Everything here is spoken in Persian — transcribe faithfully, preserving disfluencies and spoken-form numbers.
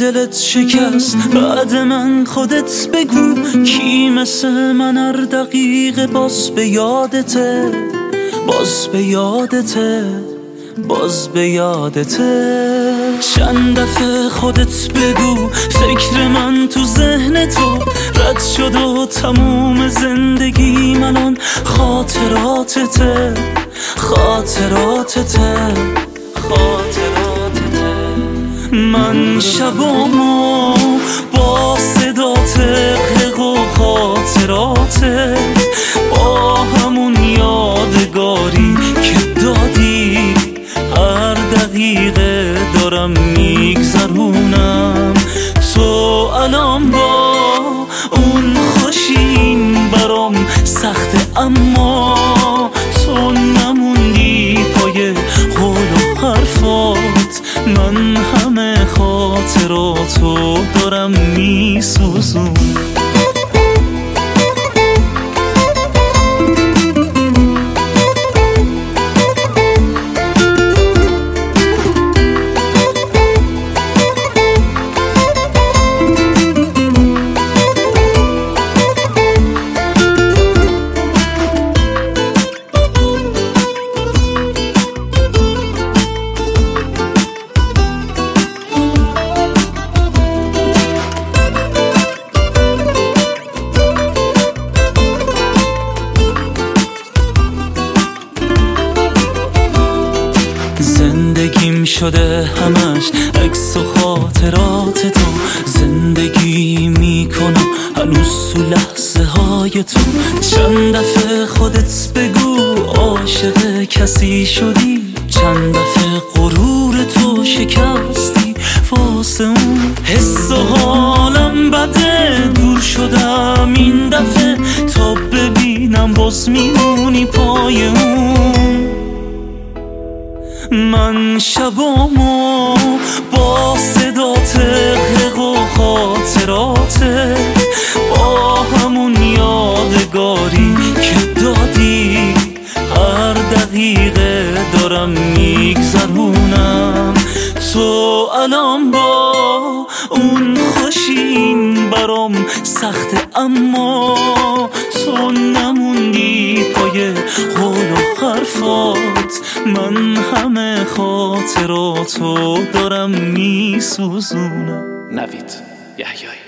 دلت شکست بعد من خودت بگو، کی مثل من هر دقیقه باز به یادته، باز به یادته، باز به یادته. چند دفعه خودت بگو فکر من تو ذهن تو رد شد و تموم زندگی من آن خاطراتته، خاطراتته، خاطراتته. من شبامو با صدات غرق و خاطراته، با همون یادگاری که دادی هر دقیقه دارم میگذرونم. تو الان با اون خوشین برام سخته، اما تو نموندی پای قول و حرفات. من همه خاطراتو دارم میسوزونم. زندگیم شده همش عکس و خاطرات تو، زندگی میکنم هنوز تو لحظه های تو. چند دفعه خودت بگو عاشق کسی شدی، چند دفعه غرور تو شکستی واسه اون. حس و حالم بده، دور شدم این دفعه تا ببینم باز میمونی پای اون. من شبامو با صدات غرق و خاطراته، با همون یادگاری که دادی هر دقیقه دارم میگذرونم. تو الان با اون خوشین برام سخته، اما تو نموندی پای قول و حرفات. من همه خاطراتو دارم میسوزونم. نوید یحیایی.